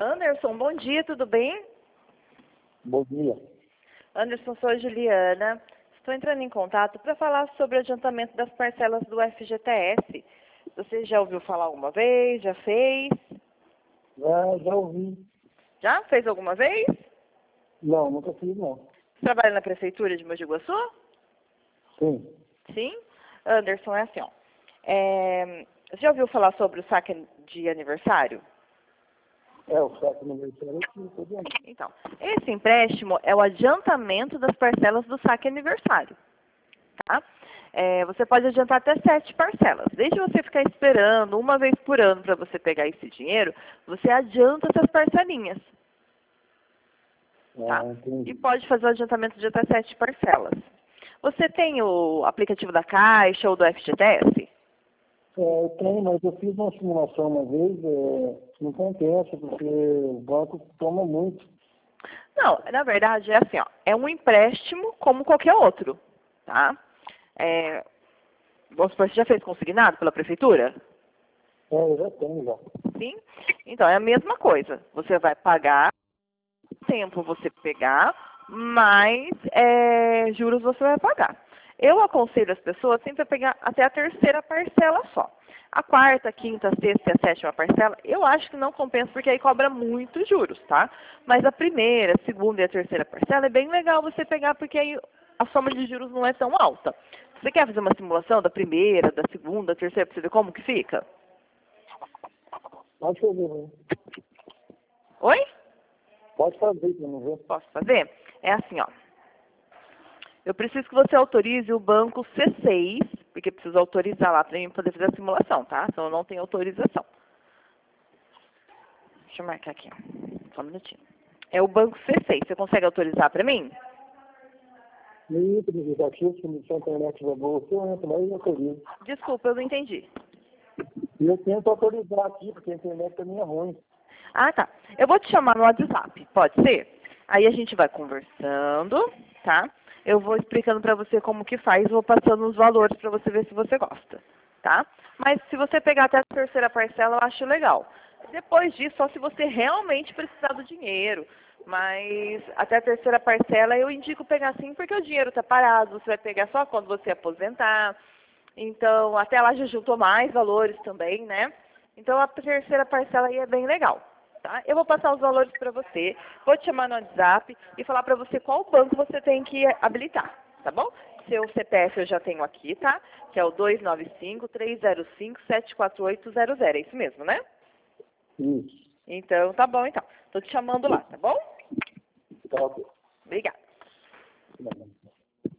Anderson, bom dia, tudo bem? Bom dia. Anderson, sou a Juliana. Estou entrando em contato para falar sobre o adiantamento das parcelas do FGTS. Você já ouviu falar alguma vez? Já fez? Já ouvi. Já fez alguma vez? Não, nunca fiz, não. Você trabalha na prefeitura de Mogi de Guaçu? Sim. Sim? Anderson, é assim, ó. Você já ouviu falar sobre o saque de aniversário? O saque aniversário aqui, tô vendo. Então, esse empréstimo é o adiantamento das parcelas do saque aniversário, tá? Você pode adiantar até 7 parcelas. Desde você ficar esperando uma vez por ano para você pegar esse dinheiro, você adianta essas parcelinhas, tá? Entendi. E pode fazer o adiantamento de até 7 parcelas. Você tem o aplicativo da Caixa ou do FGTS? Eu tenho, mas eu fiz uma simulação uma vez, não compensa, porque o banco toma muito. Não, na verdade é assim, ó, é um empréstimo como qualquer outro, tá? Vamos supor, você já fez consignado pela prefeitura? Eu já tenho, já. Sim? Então, é a mesma coisa. Você vai pagar, tempo você pegar, mais juros você vai pagar. Eu aconselho as pessoas sempre a pegar até a terceira parcela só. A quarta, quinta, sexta e a sétima parcela, eu acho que não compensa, porque aí cobra muitos juros, tá? Mas a primeira, a segunda e a terceira parcela é bem legal você pegar, porque aí a soma de juros não é tão alta. Você quer fazer uma simulação da primeira, da segunda, da terceira, para você ver como que fica? Pode fazer, né? Oi? Pode fazer, pra não ver. Posso fazer? É assim, ó. Eu preciso que você autorize o banco C6, porque precisa autorizar lá para mim poder fazer a simulação, tá? Senão eu não tenho autorização. Deixa eu marcar aqui, ó. Só um minutinho. É o banco C6. Você consegue autorizar para mim? No aplicativo, se a internet é boa, eu entro lá e autorizo. Desculpa, eu não entendi. E eu tento autorizar aqui, porque a internet também é ruim. Ah, tá. Eu vou te chamar no WhatsApp, pode ser? Aí a gente vai conversando, tá? Eu vou explicando para você como que faz, vou passando os valores para você ver se você gosta, tá? Mas se você pegar até a terceira parcela, eu acho legal. Depois disso, só se você realmente precisar do dinheiro. Mas até a terceira parcela eu indico pegar sim, porque o dinheiro está parado, você vai pegar só quando você aposentar. Então, até lá já juntou mais valores também, né? Então, a terceira parcela aí é bem legal. Tá? Eu vou passar os valores para você, vou te chamar no WhatsApp e falar para você qual banco você tem que habilitar, tá bom? Seu CPF eu já tenho aqui, tá? Que é o 295-305-74800, é isso mesmo, né? Isso. Então, tá bom então. Tô te chamando lá, tá bom? Tá ok.